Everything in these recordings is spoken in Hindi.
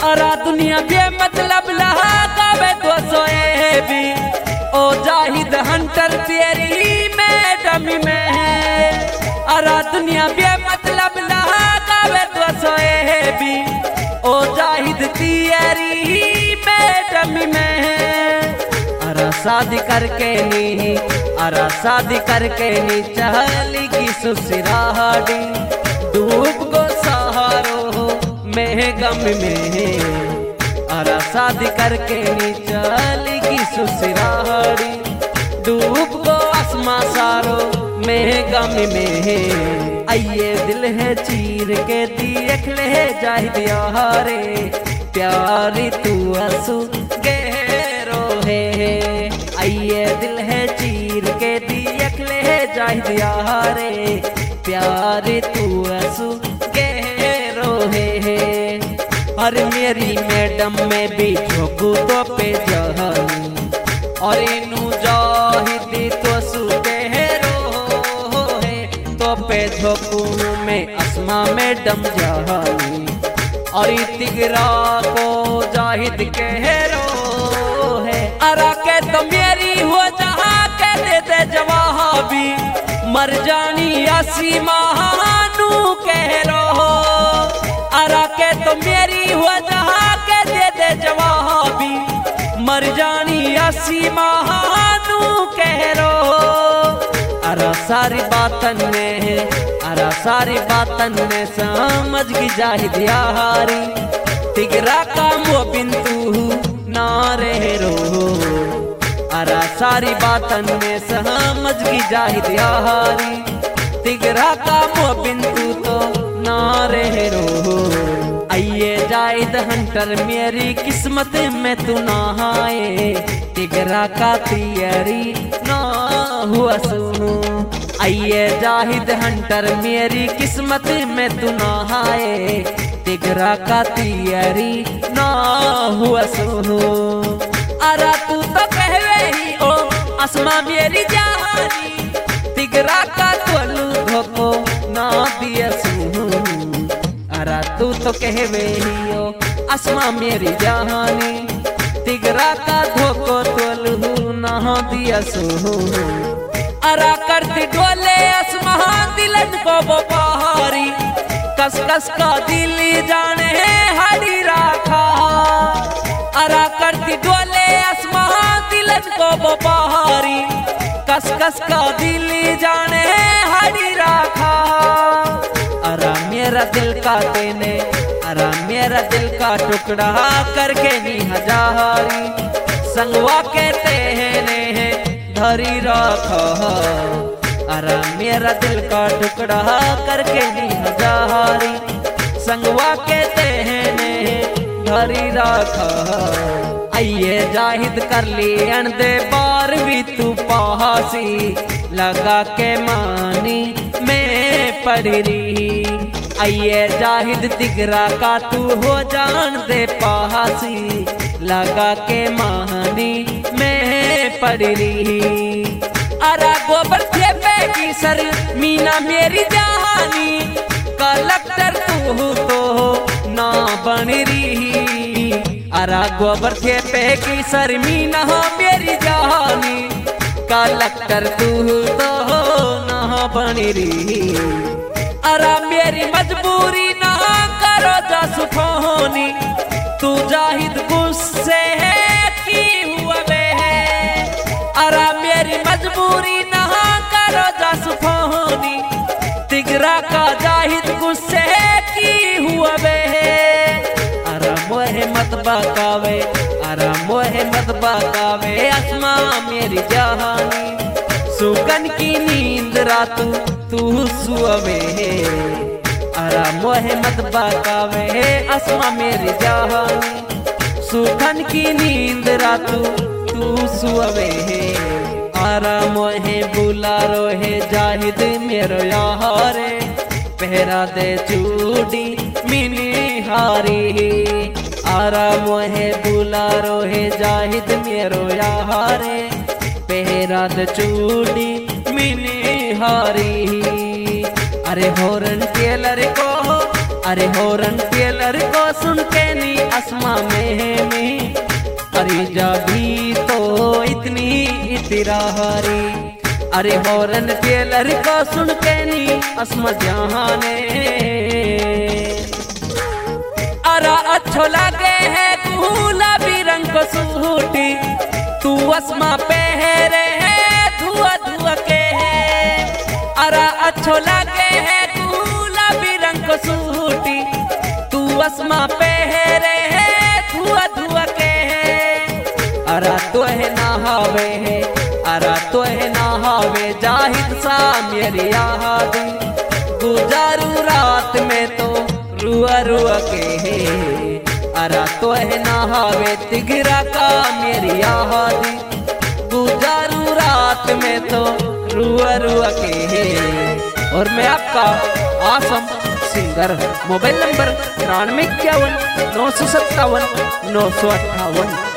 अरा दुनिया बे मतलब लगावे तो सोए भी ओ जाहिद हंटर तेरी मैडम में। अरा दुनिया बे मतलब लगावे तो सोए भी ओ जाहिद तेरी मैडम में। अरा शादी करके नी, अरा शादी करके नी चली की ससुराड़ी डूब गो सहारो में गम में। अरा शादी करके नी चली की ससुराड़ी डूब गो आसमां सारो में गम में। आइए दिल है चीर के देख ले जाहिद यारे प्यारी तू आंसू गहरो है। आइए दिल है चीर के देख ले जाहिद यारे प्यारी तू आंसू गहरो है। और मेरी मैडम में भी झोंकू तो पे जहानी और इनू जाहिद तो सुगहरो है। तो पे झोंकू में आसमां मैडम जहानी और तिगरा को जाहिद कहरो है। अरा के तो मेरी हो जहाँ के दे दे जवाबी मर जानी आसी महानू कहरो। अरा के तो मेरी हो जहाँ के दे दे जवाबी मर जानी आसी महानू कहरो। अरा सारी बातन में, अरा सारी बातन में समझ की जाहिद यारी तिगरा का मोबिन तू ना रहे रो। अरा सारी बातन में समझ की जाहिद यारी तिगरा का मोबिन तू तो ना रहे रो। आइए जाहिद हंटर मेरी किस्मत में तू ना आए तिगरा का तियरी ना हुआ सुनो। आइए जाहिद हंटर मेरी किस्मत में तू ना आए तिगरा का तियरी ना हुआ सुनो। अरा तू तो कहवे ही ओ आसमां मेरी जहानी तिगरा का तोलू धोको ना दिया सुनो। अरा तू तो कहवे ही ओ आसमां मेरी जहानी तिगरा का धोको तोलू ना दिया सुनो। अरा करती डोले आसमां दिलन को वो पहाड़ी कस कस का दिल जाने हरी राखा। अरा करती डोले आसमां दिलन को वो पहाड़ी कस कस का दिल जाने हरी राखा। अरा मेरा दिल का तेने, अरा मेरा दिल का टुकड़ा करके नी हजारी संगवा कहते हैं धरी रखा। अरा मेरा दिल का टुकड़ा करके नी हजारी संगवा कहते हैं धरी रखा। आइए जाहिद कर लियन दे बार भी तू पासी लगा के मानी मैं पढ़ रही। आइए जाहिद तिगरा का तू हो जान दे पासी लगा के मानी मैं पढ़ रही। अरा गोबर थे की सर मीना मेरी जहानी कलेक्टर तू तो ना बन रही। अरा गोबर थे की सर मीना मेरी जहानी कलेक्टर तू तो ना बन रही। अरा मेरी मजबूरी ना करो जा सुखोनी तू जाहिद गुस्से है की हुआ वे है। अरा मेरी मजबूरी ना करो जा सुखोनी तिगरा का जाहिद गुस्से है की हुआ वे है। अरा मोहे मत बकावे, अरा मोहे मत बकावे आसमां मेरी जहानी सुगन की नींद रातू तू सुअवे। अरा मोहे मत बकावे आसमां मेरी जहानी सुगन की नींद रातू तू सुअवे। अरा मोहे बुला रोहे जाहिद मेरो यारे पहरा दे चूड़ी मिनी हारी। अरा मोहे बुला रोहे जाहिद मेरो यारे पहरा दे चूड़ी मिनी हारी। अरे हॉर्न टेलर को, अरे हॉर्न टेलर को सुन के नी आसमां अरे जा भी तो इतनी इतरारी। अरे हॉर्न टेलर को सुन के नी अस्मा जहाने अरा अच्छो लगे है गुलाबी रंग को सूटी तू अस्मा पहरे है धुआ धुआ के है। अरा अच्छो लगे है गुलाबी रंग को सूटी तू अस्मा पहरे है धुआ धुआ के है। अरा तो है नहावे है अरा तो है नहावे जाहिद सा मेरी याद गुजारू रात में तो रुआ रुआ के है। अरा तो है नहावे तिगरा का मेरी याद गुजारू रात में तो रुआ रुआ के है। और मैं आपका आसम सिंगर मोबाइल नंबर 9351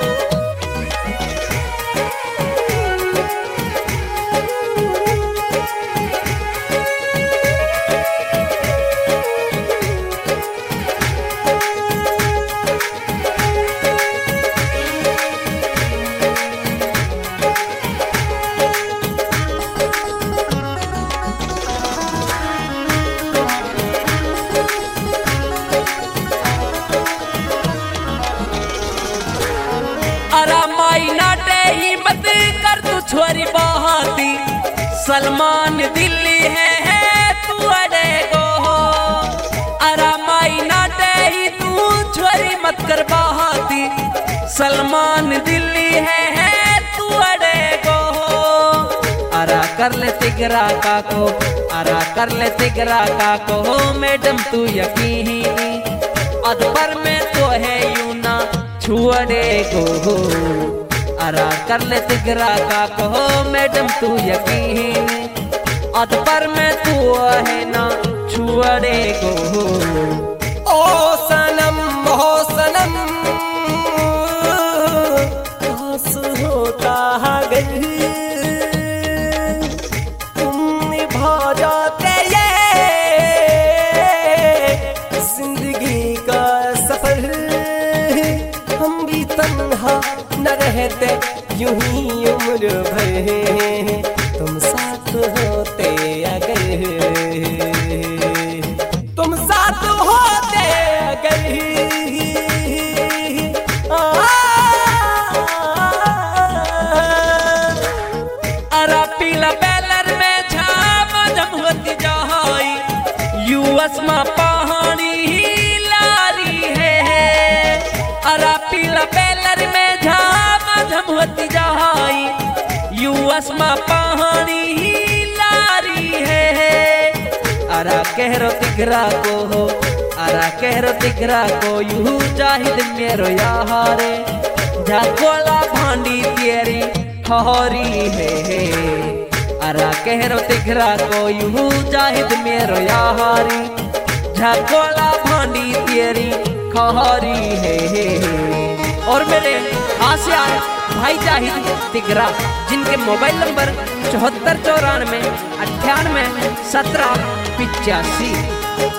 अरा माई नाटे ही मत कर तू छोरी बहाती सलमान दिल्ली है तू अड़े गो। अरा माई नाटे ही तू छोरी मत कर बहाती सलमान दिल्ली है तू अड़े गो। अरा कर ले तिगरा का को अरा कर ले तिगरा का को मैडम तू यकीनी अद पर में तो है यूं ना छुअड़े को। अरा कर ले तिगरा का कहो मैडम तू यकीन अद पर में तू है ना छुअड़े को। ओ सनम खास होता है तुम निभा जाते ये जिंदगी का सफर हम भी तन्हा न रहते यूं ही उम्र भर तुम साथ होते अगर तुम साथ होते अगर अरा पीला बैलर में छामा जम होती जहाई यूएस में पहाड़ी लारी है। अरा पीला बैलर में झामा झम होती जहाई यूएस में पहाड़ी लारी है। अरा कहरो तिगरा को हो अरा कहरो तिगरा को यू जाहिद मेरो यारे झाकोला भांडी तेरी हौरी है। अरा कहरो तिगरा को यू जाहिद मेरो यारी झाकोला भांडी तेरी खौरी है। और मेरे खास यार भाई जाहिद तिगरा जिनके मोबाइल नंबर 7494 98 17 85।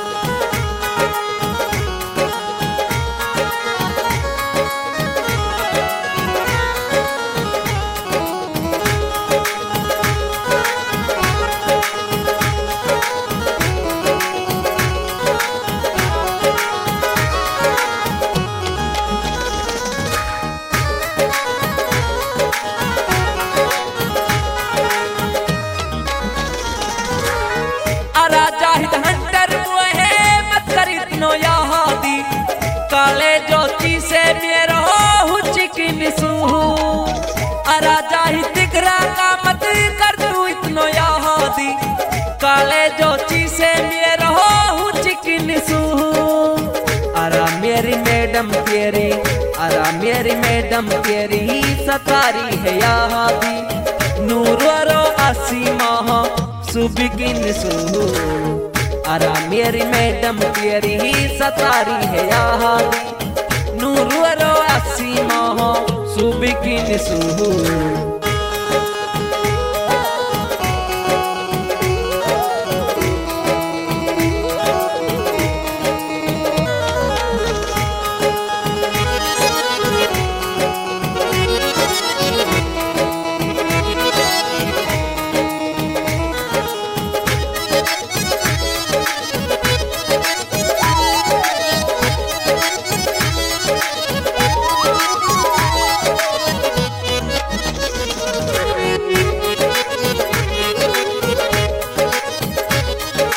जाहिद हंटर वो है मत कर इतनो यादी काले ज्योति से मेरो हो चिकन सूहू। अरा जाहिद तिगरा का मत कर तू इतनो यादी काले ज्योति से मेरो हो चिकन सूहू। अरा मेरी मैडम तेरी अरा मेरी मैडम तेरी सतारी है यादी नूरो आसीमा सुबिगिन सू। अरा मेरी मैडम तेरी सतारी है यादी नूरो आसीमा सुबिगिन सू।